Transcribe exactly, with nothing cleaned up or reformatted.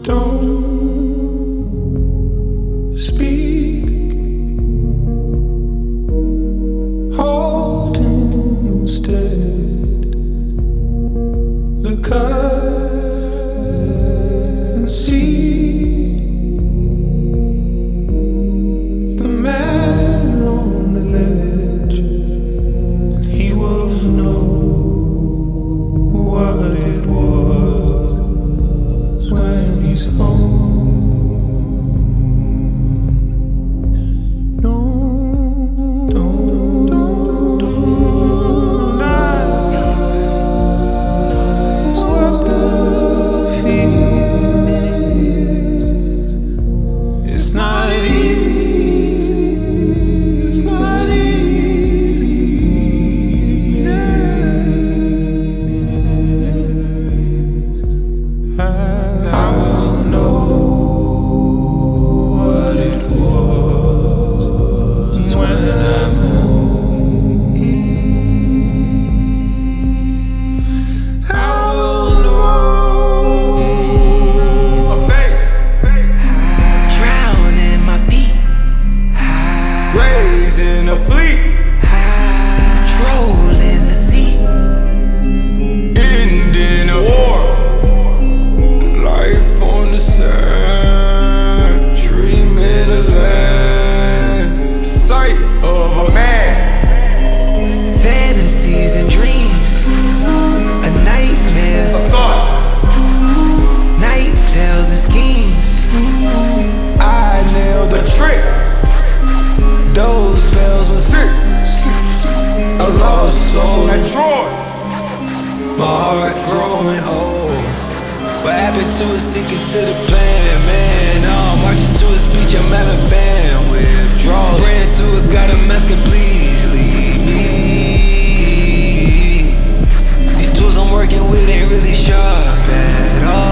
Don't speak. Hold instead. Look up and see the man on the ledge, and he will know what it was when he's home. No, don't, don't, don't ask what the feeling is. It's not easy. It's not easy. Yeah. I, I will know what it was when I'm home. I will know a face. Drown in my feet, Raising a fleet. patrol in the sea. Ending a war. Life on the sand. Dreaming a land. Sight of a man. Fantasies and dreams, a nightmare. A thought. Night tales and schemes. I nailed the trick. Those spells were Sick. a lost soul. That Troy. My heart growing old. What happened to it? Sticking to the plan, man. Oh, marching to a speech, I'm having bandwidth. Draws, ran to it, got him asking, please leave me. These tools I'm working with ain't really sharp at all.